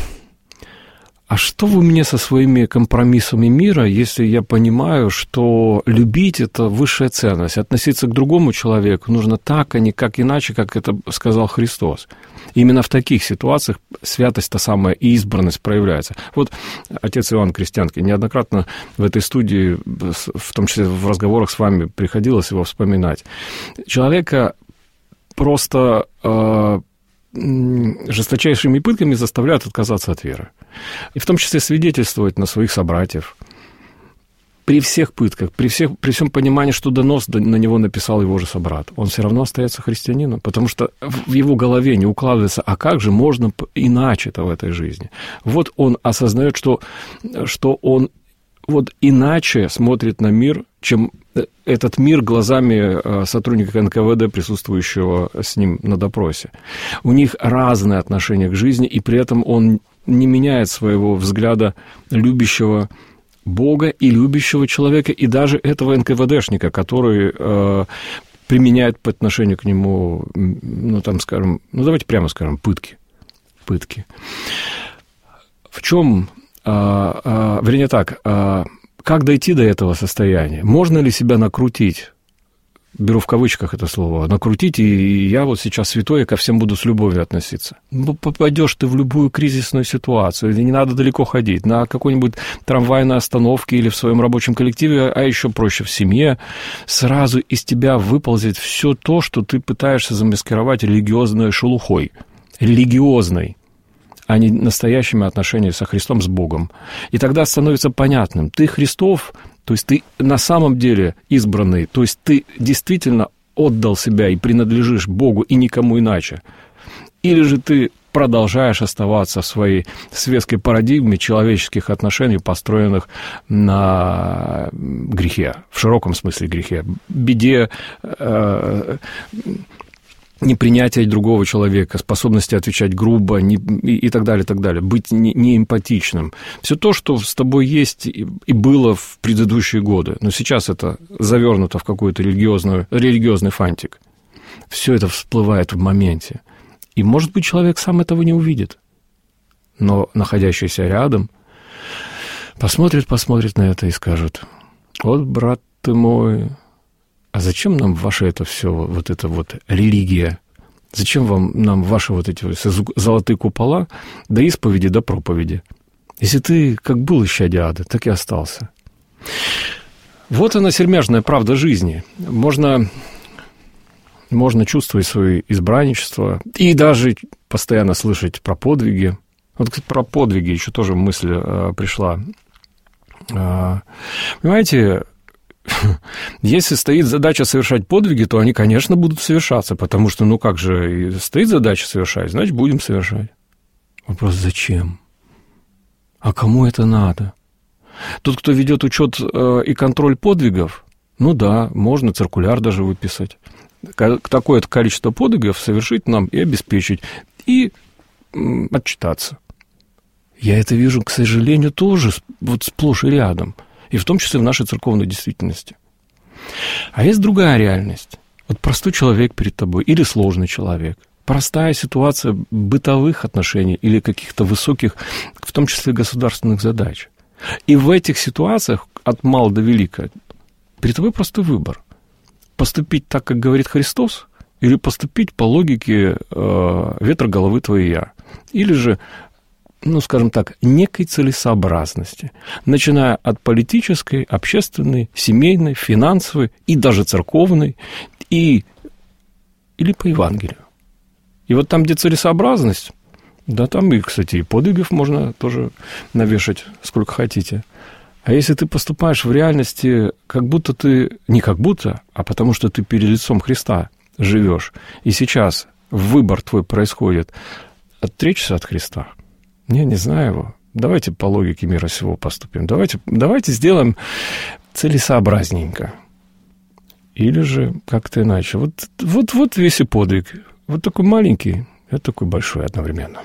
а что вы мне со своими компромиссами мира, если я понимаю, что любить – это высшая ценность, относиться к другому человеку нужно так, а не как иначе, как это сказал Христос. Именно в таких ситуациях святость-то самая и избранность проявляется. Вот отец Иоанн Крестьянский неоднократно в этой студии, в том числе в разговорах с вами, приходилось его вспоминать. Человека просто э, жесточайшими пытками заставляют отказаться от веры. И в том числе свидетельствовать на своих собратьев. При всех пытках, при, всех, при всем понимании, что донос на него написал его же собрат, он все равно остается христианином, потому что в его голове не укладывается, а как же можно иначе-то в этой жизни? Вот он осознает, что, что он вот иначе смотрит на мир, чем этот мир глазами сотрудника эн ка вэ дэ, присутствующего с ним на допросе. У них разное отношение к жизни, и при этом он не меняет своего взгляда любящего Бога и любящего человека, и даже этого эн ка вэ дэшника, который э, применяет по отношению к нему, ну, там, скажем, ну, давайте прямо скажем, пытки. Пытки. В чем, э, э, вернее так, э, как дойти до этого состояния? Можно ли себя накрутить? Беру в кавычках это слово, накрутить, и я вот сейчас святой, и ко всем буду с любовью относиться. Ну, попадешь ты в любую кризисную ситуацию, не надо далеко ходить, на какой-нибудь трамвайной остановке или в своем рабочем коллективе, а еще проще в семье, сразу из тебя выползет все то, что ты пытаешься замаскировать религиозной шелухой, религиозной, а не настоящими отношениями со Христом, с Богом. И тогда становится понятным, ты Христов, то есть ты на самом деле избранный, то есть ты действительно отдал себя и принадлежишь Богу и никому иначе. Или же ты продолжаешь оставаться в своей светской парадигме человеческих отношений, построенных на грехе, в широком смысле грехе, беде, э, непринятие другого человека, способности отвечать грубо не, и, и так далее, и так далее, быть не, не эмпатичным. Все то, что с тобой есть и, и было в предыдущие годы, но сейчас это завернуто в какой-то религиозный, религиозный фантик. Все это всплывает в моменте. И, может быть, человек сам этого не увидит, но находящийся рядом посмотрят, посмотрят на это и скажут: вот, брат ты мой, а зачем нам ваше это все, вот это вот религия? Зачем вам нам ваши вот эти золотые купола до исповеди, до проповеди? Если ты как был исчадие ада, так и остался. Вот она, сермяжная правда жизни. Можно, можно чувствовать свое избранничество и даже постоянно слышать про подвиги. Вот, кстати, про подвиги еще тоже мысль а, пришла. А, понимаете, если стоит задача совершать подвиги, то они, конечно, будут совершаться, потому что, ну как же, стоит задача совершать, значит, будем совершать. Вопрос: зачем? А кому это надо? Тот, кто ведет учет э, и контроль подвигов, ну да, можно циркуляр даже выписать. Такое-то количество подвигов совершить нам и обеспечить, и м, отчитаться. Я это вижу, к сожалению, тоже вот сплошь и рядом, и в том числе в нашей церковной действительности. А есть другая реальность. Вот простой человек перед тобой или сложный человек. Простая ситуация бытовых отношений или каких-то высоких, в том числе государственных задач. И в этих ситуациях от мала до велика перед тобой простой выбор. Поступить так, как говорит Христос, или поступить по логике э, ветра головы твоей я. Или же, ну, скажем так, некой целесообразности, начиная от политической, общественной, семейной, финансовой и даже церковной, и, или по Евангелию. И вот там, где целесообразность, да, там и, кстати, и подвигов можно тоже навешать сколько хотите. А если ты поступаешь в реальности, как будто ты, не как будто, а потому что ты перед лицом Христа живешь, и сейчас выбор твой происходит отречься от Христа, я не знаю его, давайте по логике мира сего поступим, давайте, давайте сделаем целесообразненько. Или же как-то иначе. Вот, вот, вот весь и подвиг. Вот такой маленький, и такой большой одновременно.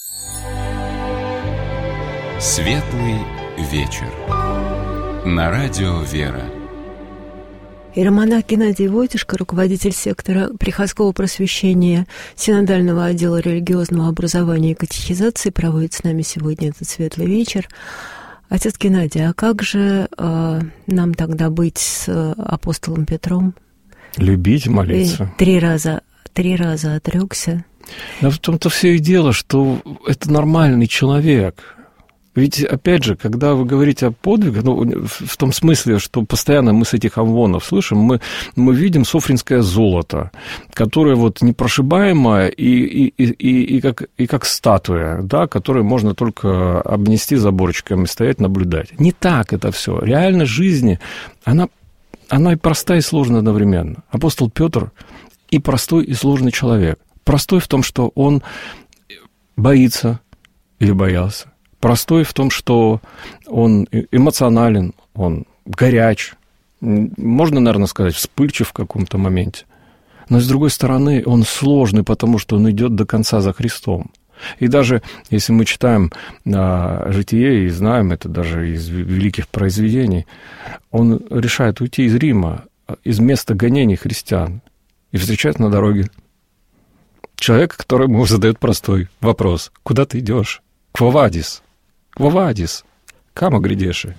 Светлый вечер. На радио «Вера». Иеромонах Геннадий Войтишко, руководитель сектора приходского просвещения Синодального отдела религиозного образования и катехизации, проводит с нами сегодня этот светлый вечер. Отец Геннадий, а как же э, нам тогда быть с апостолом Петром? Любить, молиться. И три раза, три раза отрекся. Но в том-то все и дело, что это нормальный человек. Ведь, опять же, когда вы говорите о подвигах, ну, в том смысле, что постоянно мы с этих амвонов слышим, мы, мы видим софринское золото, которое вот непрошибаемое и, и, и, и, как, и как статуя, да, которую можно только обнести заборчиком и стоять, наблюдать. Не так это все. Реальность жизни, она, она и простая, и сложная одновременно. Апостол Петр и простой, и сложный человек. Простой в том, что он боится или боялся. Простой в том, что он эмоционален, он горяч, можно, наверное, сказать, вспыльчив в каком-то моменте. Но, с другой стороны, он сложный, потому что он идет до конца за Христом. И даже если мы читаем а, «Житие» и знаем это даже из великих произведений, он решает уйти из Рима, из места гонений христиан, и встречает на дороге человека, который ему задает простой вопрос: «Куда ты идешь?» «Кво вадис?» «Кво вадис?» «Камо грядеши?»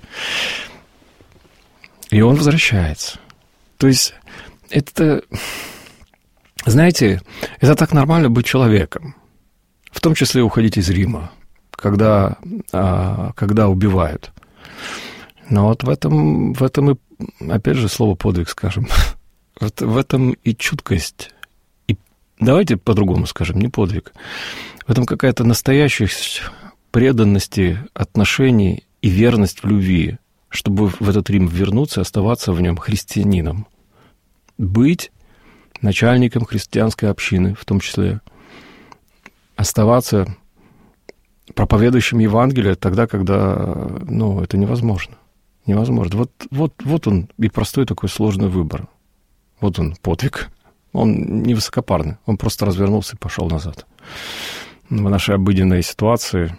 И он возвращается. То есть это, знаете, это так нормально быть человеком. В том числе уходить из Рима, когда, когда убивают. Но вот в этом, в этом и, опять же, слово «подвиг» скажем. Вот в этом и чуткость. И давайте по-другому скажем, не подвиг. В этом какая-то настоящесть преданности, отношений и верность в любви, чтобы в этот Рим вернуться и оставаться в нем христианином. Быть начальником христианской общины, в том числе оставаться проповедующим Евангелие тогда, когда, ну, это невозможно. Невозможно. Вот, вот, вот он и простой такой сложный выбор. Вот он, подвиг. Он не высокопарный. Он просто развернулся и пошел назад. В нашей обыденной ситуации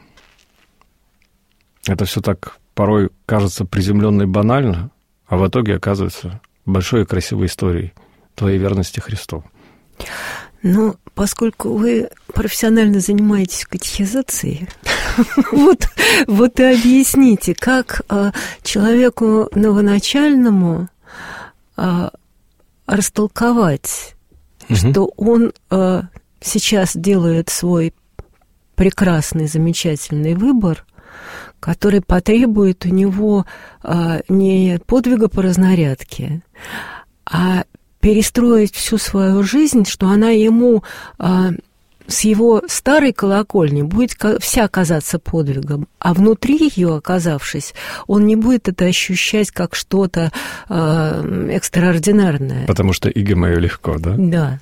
это все так порой кажется приземленно и банально, а в итоге оказывается большой и красивой историей твоей верности Христу. Ну, поскольку вы профессионально занимаетесь катехизацией, Вот, вот и объясните, как а, человеку новоначальному а, растолковать, угу. что он а, сейчас делает свой прекрасный, замечательный выбор, который потребует у него а, не подвига по разнарядке, а перестроить всю свою жизнь, что она ему а, с его старой колокольни будет вся казаться подвигом, а внутри ее оказавшись, он не будет это ощущать как что-то а, экстраординарное. Потому что иго мое легко, да? Да.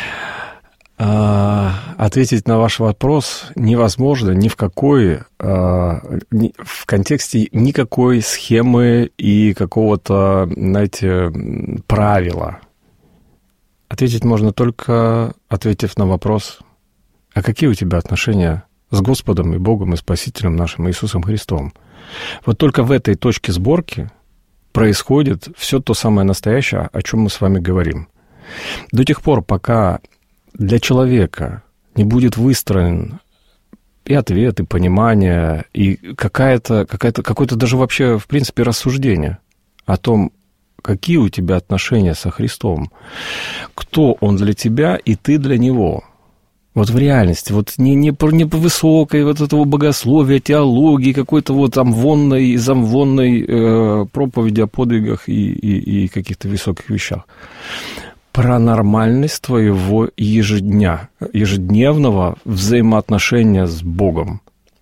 А, ответить на ваш вопрос невозможно ни в какой, а, ни, в контексте никакой схемы и какого-то, знаете, правила. Ответить можно только, ответив на вопрос, а какие у тебя отношения с Господом и Богом и Спасителем нашим Иисусом Христом? Вот только в этой точке сборки происходит все то самое настоящее, о чем мы с вами говорим. До тех пор, пока для человека не будет выстроен и ответ, и понимание, и какая-то, какая-то, какое-то даже вообще, в принципе, рассуждение о том, какие у тебя отношения со Христом, кто Он для тебя, и ты для Него. Вот в реальности, вот не, не, не по высокой вот этого богословия, теологии, какой-то вот амвонной, замвонной э, проповеди о подвигах и, и, и каких-то высоких вещах. Про нормальность твоего ежедня, ежедневного взаимоотношения с Богом.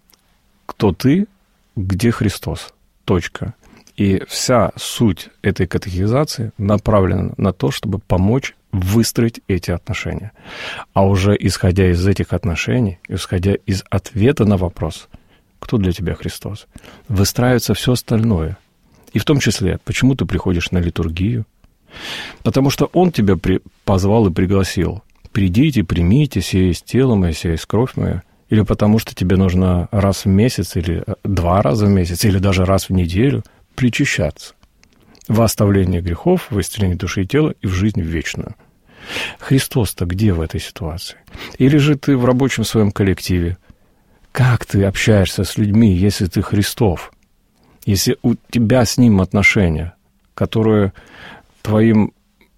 Кто ты, где Христос. Точка. И вся суть этой катехизации направлена на то, чтобы помочь выстроить эти отношения. А уже исходя из этих отношений, исходя из ответа на вопрос, кто для тебя Христос, выстраивается все остальное. И в том числе, почему ты приходишь на литургию, потому что Он тебя при... позвал и пригласил. Придите, примите, сие есть тело мое, сие есть кровь моя. Или потому что тебе нужно раз в месяц, или два раза в месяц, или даже раз в неделю причащаться во оставление грехов, в исцеление души и тела и в жизнь вечную. Христос-то где в этой ситуации? Или же ты в рабочем своем коллективе? Как ты общаешься с людьми, если ты Христов? Если у тебя с Ним отношения, которые твоим,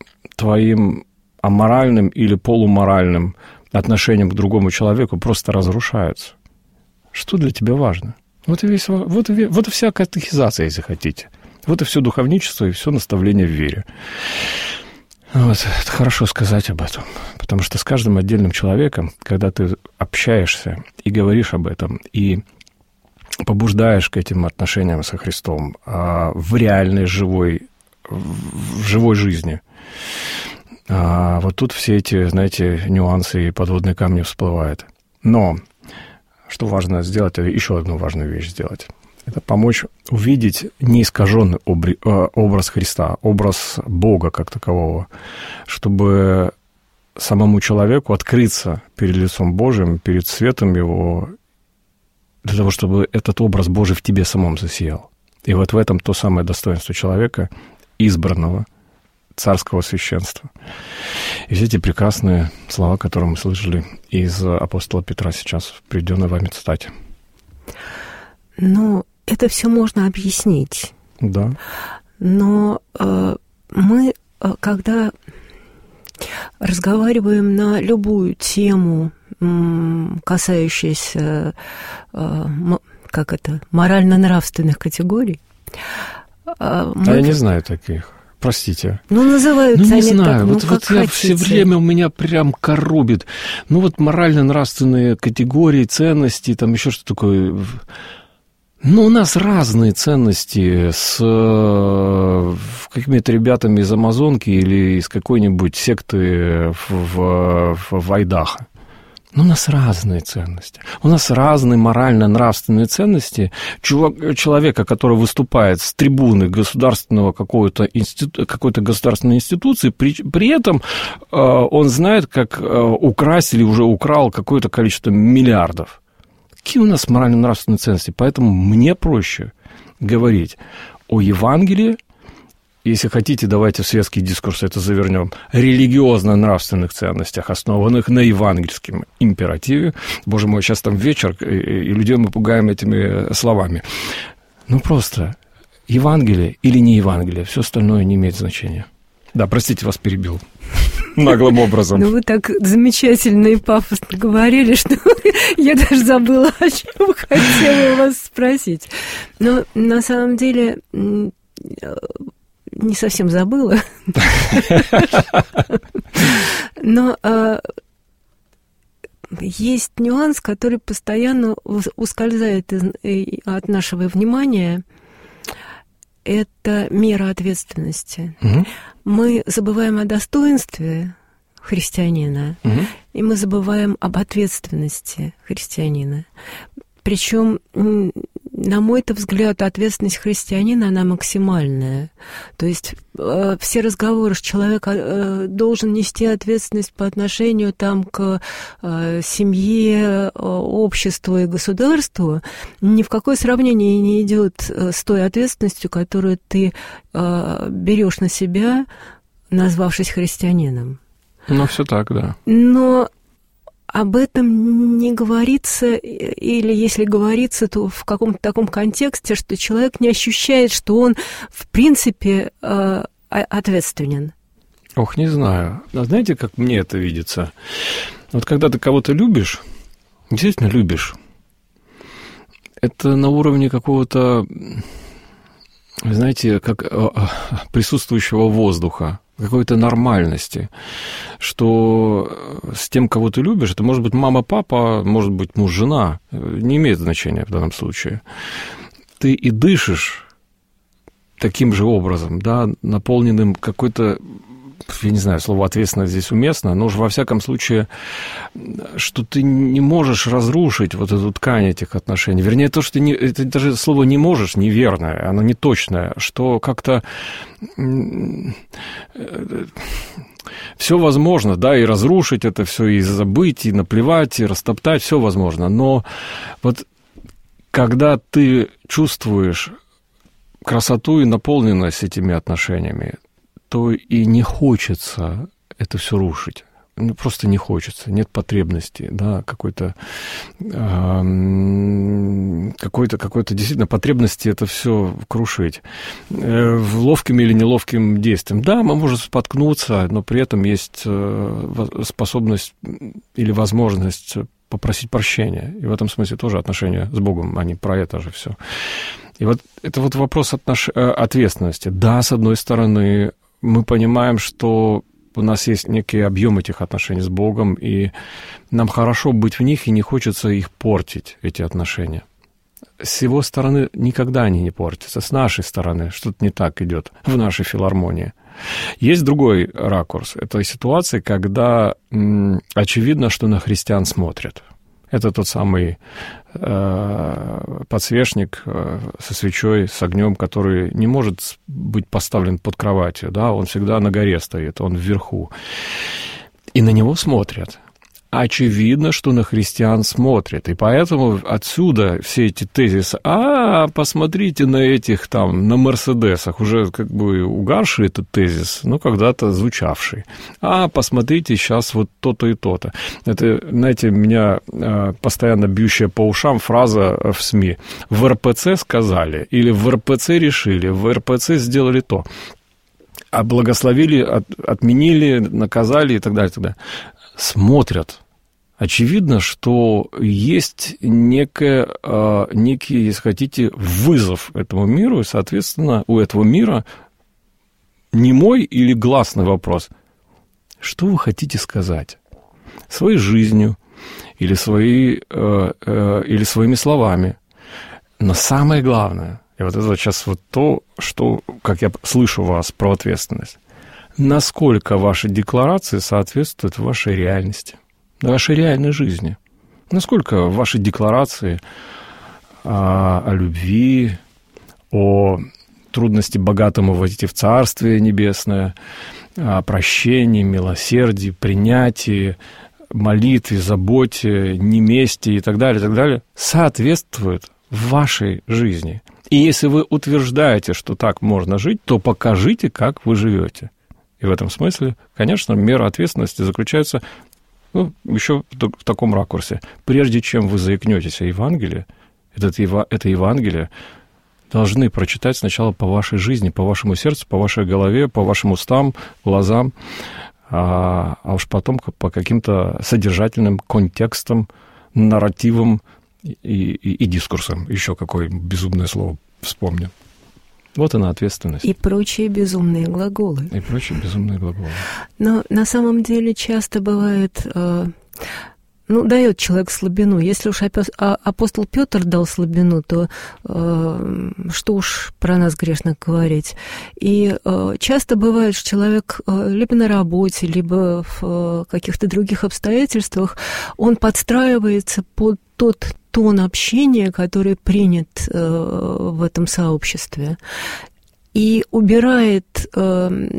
твоим аморальным или полуморальным отношением к другому человеку просто разрушаются. Что для тебя важно? Вот и, весь, вот, и, вот и вся катехизация, если хотите. Вот и все духовничество, и все наставление в вере. Вот, это хорошо сказать об этом. Потому что с каждым отдельным человеком, когда ты общаешься и говоришь об этом, и побуждаешь к этим отношениям со Христом а, в реальной живой, в живой жизни, а, вот тут все эти, знаете, нюансы и подводные камни всплывают. Но что важно сделать, еще одну важную вещь сделать. Это помочь увидеть неискаженный образ Христа, образ Бога как такового, чтобы самому человеку открыться перед лицом Божьим, перед светом Его, для того, чтобы этот образ Божий в тебе самом засиял. И вот в этом то самое достоинство человека, избранного, царского священства. И все эти прекрасные слова, которые мы слышали из апостола Петра сейчас в приведенной вами цитате. Ну, это все можно объяснить. Да. Но э, мы, когда разговариваем на любую тему, касающуюся, э, как это, морально-нравственных категорий, э, мы... А я не знаю таких. Простите. Ну, называются ну, не они знаю. так, ну, вот, как вот я хотите. Все время у меня прям коробит. Ну, вот морально-нравственные категории, ценности, там еще что такое. Ну, у нас разные ценности с какими-то ребятами из Амазонки или из какой-нибудь секты в, в, в Айдахо. Ну, у нас разные ценности. У нас разные морально-нравственные ценности. Человека, который выступает с трибуны государственного какого-то институ... какой-то государственной институции, при, при этом э, он знает, как э, украсть или уже украл какое-то количество миллиардов. Какие у нас морально-нравственные ценности? Поэтому мне проще говорить о Евангелии если хотите, давайте в светский дискурс это завернем, религиозно-нравственных ценностях, основанных на евангельском императиве. Боже мой, сейчас там вечер, и людей мы пугаем этими словами. Ну, просто Евангелие или не Евангелие, все остальное не имеет значения. Да, простите, вас перебил наглым образом. Ну, вы так замечательно и пафосно говорили, что я даже забыла, о чем хотела вас спросить. Но на самом деле не совсем забыла. Но есть нюанс, который постоянно ускользает от нашего внимания. Это мера ответственности. Угу. Мы забываем о достоинстве христианина, угу. и мы забываем об ответственности христианина. Причем, на мой-то взгляд, ответственность христианина, она максимальная. То есть э, все разговоры, что человек э, должен нести ответственность по отношению там, к э, семье, обществу и государству, ни в какое сравнение не идет с той ответственностью, которую ты э, берешь на себя, назвавшись христианином. Ну, все так, да. Но об этом не говорится, или если говорится, то в каком-то таком контексте, что человек не ощущает, что он, в принципе, ответственен. Ох, не знаю. А знаете, как мне это видится? Вот когда ты кого-то любишь, действительно любишь, это на уровне какого-то, знаете, как присутствующего воздуха, какой-то нормальности, что с тем, кого ты любишь, это может быть мама, папа, может быть муж, жена, не имеет значения в данном случае. Ты и дышишь таким же образом, да, наполненным какой-то, я не знаю, слово «ответственность» здесь уместно, но уж во всяком случае, что ты не можешь разрушить вот эту ткань этих отношений. Вернее, то, что ты не, это даже слово «не можешь» неверное, оно не точное, что как-то все возможно, да, и разрушить это все, и забыть, и наплевать, и растоптать, все возможно. Но вот когда ты чувствуешь красоту и наполненность этими отношениями, то и не хочется это все рушить. Ну, просто не хочется, нет потребности, да, какой-то, э, какой-то, какой-то действительно потребности это все крушить. Э, ловким или неловким действием. Да, мы можем споткнуться, но при этом есть способность или возможность попросить прощения. И в этом смысле тоже отношения с Богом, а не про это же все. И вот это вот вопрос отнош... ответственности. Да, с одной стороны, мы понимаем, что у нас есть некий объем этих отношений с Богом, и нам хорошо быть в них, и не хочется их портить, эти отношения. С его стороны никогда они не портятся, с нашей стороны что-то не так идет в нашей филармонии. Есть другой ракурс. Это ситуация, когда м, очевидно, что на христиан смотрят. Это тот самый э, подсвечник э, со свечой, с огнем, который не может быть поставлен под кроватью, да, он всегда на горе стоит, он вверху. И на него смотрят. Очевидно, что на христиан смотрят, и поэтому отсюда все эти тезисы, а, посмотрите на этих там, на Мерседесах, уже как бы угасший этот тезис, но когда-то звучавший, а, посмотрите сейчас вот то-то и то-то. Это, знаете, меня постоянно бьющая по ушам фраза в СМИ, в эр пэ цэ сказали, или в эр пэ цэ решили, в эр пэ цэ сделали то, а благословили, от, отменили, наказали и так далее, и так далее. Смотрят. Очевидно, что есть некое, некий, если хотите, вызов этому миру, и, соответственно, у этого мира немой или гласный вопрос. Что вы хотите сказать? Своей жизнью или, свои, или своими словами. Но самое главное, и вот это вот сейчас вот то, что, как я слышу вас про ответственность, насколько ваши декларации соответствуют вашей реальности, вашей реальной жизни. Насколько ваши декларации о, о любви, о трудности богатому войти в Царствие Небесное, о прощении, милосердии, принятии, молитве, заботе, неместии и так далее, и так далее, соответствуют в вашей жизни. И если вы утверждаете, что так можно жить, то покажите, как вы живете. И в этом смысле, конечно, мера ответственности заключается, ну, еще в таком ракурсе. Прежде чем вы заикнетесь о Евангелии, этот, это Евангелие должны прочитать сначала по вашей жизни, по вашему сердцу, по вашей голове, по вашим устам, глазам, а, а уж потом по каким-то содержательным контекстам, нарративам и, и, и дискурсам. Еще какое безумное слово вспомню. Вот она ответственность. И прочие безумные глаголы. И прочие безумные глаголы. Но на самом деле часто бывает... Ну, дает человек слабину. Если уж апостол Петр дал слабину, то э, что уж про нас грешно говорить. И э, часто бывает, что человек э, либо на работе, либо в э, каких-то других обстоятельствах, он подстраивается под тот тон общения, который принят э, в этом сообществе, и убирает э,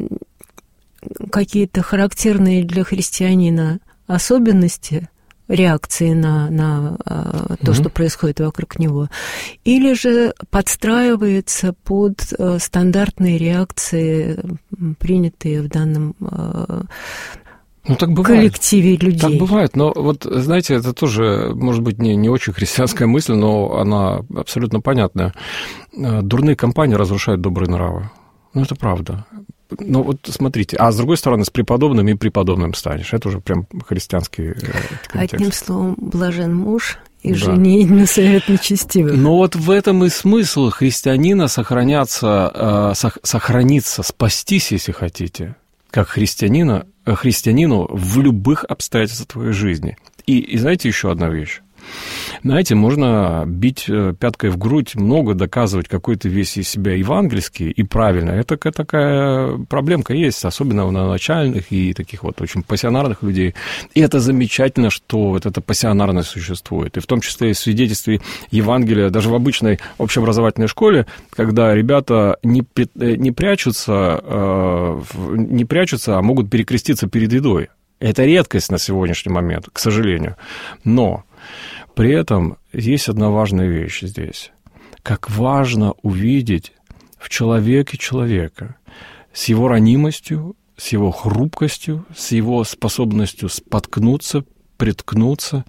какие-то характерные для христианина особенности, реакции на, на а, то, mm-hmm. что происходит вокруг него, или же подстраивается под а, стандартные реакции, принятые в данном а, ну, так коллективе людей. Так бывает, но вот, знаете, это тоже, может быть, не, не очень христианская мысль, но она абсолютно понятная. Дурные компании разрушают добрые нравы. Ну, это правда. Ну, вот смотрите, а с другой стороны, с преподобным и преподобным станешь. Это уже прям христианский контекст. Одним словом, блажен муж и да. жене на совет нечестивых. Но вот в этом и смысл христианина сохраняться, сохраниться, спастись, если хотите, как христианина, христианину в любых обстоятельствах твоей жизни. И, и знаете, еще одна вещь. Знаете, можно бить пяткой в грудь, много доказывать какой-то весь из себя евангельский и правильно. Это такая проблемка есть, особенно у начальных и таких вот очень пассионарных людей. И это замечательно, что вот эта пассионарность существует. И в том числе и в свидетельстве Евангелия, даже в обычной общеобразовательной школе, когда ребята не, не прячутся, не прячутся, а могут перекреститься перед едой. Это редкость на сегодняшний момент, к сожалению. Но при этом есть одна важная вещь здесь. Как важно увидеть в человеке человека с его ранимостью, с его хрупкостью, с его способностью споткнуться, приткнуться.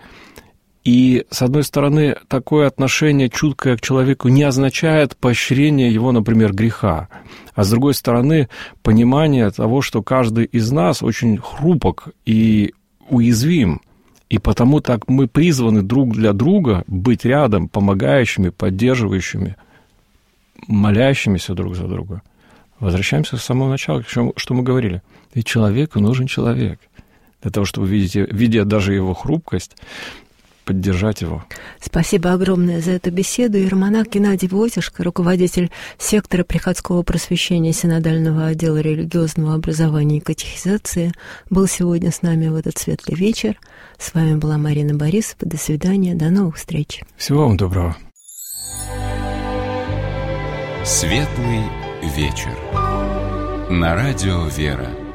И, с одной стороны, такое отношение чуткое к человеку не означает поощрение его, например, греха. А с другой стороны, понимание того, что каждый из нас очень хрупок и уязвим. И потому так мы призваны друг для друга быть рядом, помогающими, поддерживающими, молящимися друг за друга. Возвращаемся с самого начала, что мы говорили. Ведь человеку нужен человек. Для того, чтобы, видите, видя даже его хрупкость, поддержать его. Спасибо огромное за эту беседу. Иеромонах Геннадий Войтишко, руководитель сектора приходского просвещения Синодального отдела религиозного образования и катехизации, был сегодня с нами в этот светлый вечер. С вами была Марина Борисова. До свидания. До новых встреч. Всего вам доброго. Светлый вечер. На радио «Вера».